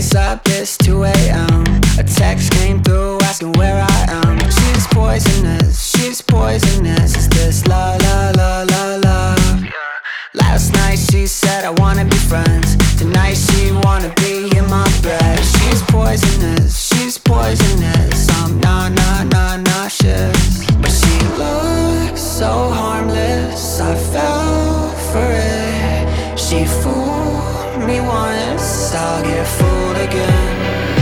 Lace up, it's 2 a.m. A text came through asking where I am. She's poisonous. Is this la la la la la? Last night she said I wanna be friends. Tonight she wanna be in my bed. She's poisonous. I'm nauseous. But she looks so harmless, I fell for it. She fooled me once, I'll get fooled again.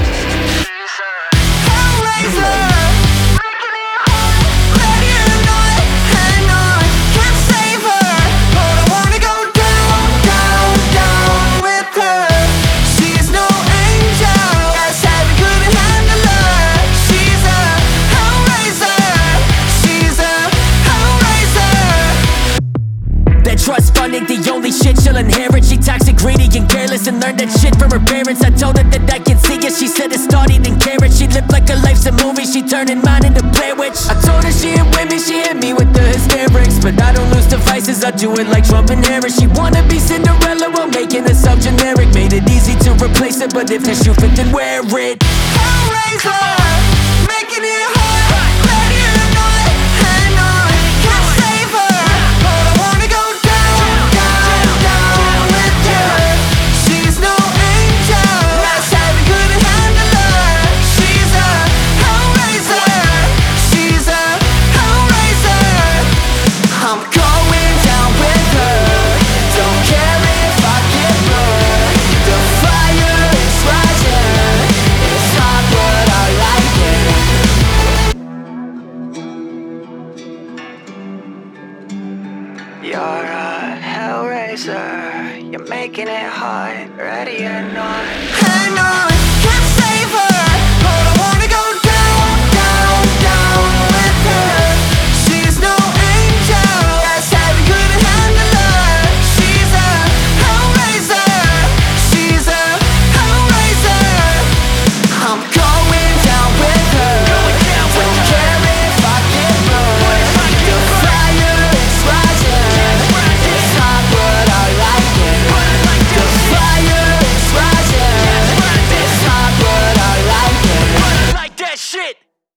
Trust funding, the only shit she'll inherit. She toxic, greedy, and careless, and learned that shit from her parents. I told her that I can see it, she said it's starting in carrot. She lived like her life's a movie, she turning mine into Blair Witch. I told her she ain't with me, she hit me with the hysterics. But I don't lose devices, I do it like Trump and Harris. She wanna be Cinderella while making herself generic. Made it easy to replace it, but if the shoe fit, then wear it. Hellraiser, making it hard. You're a hellraiser, you're making it hot, ready or not. Hang on.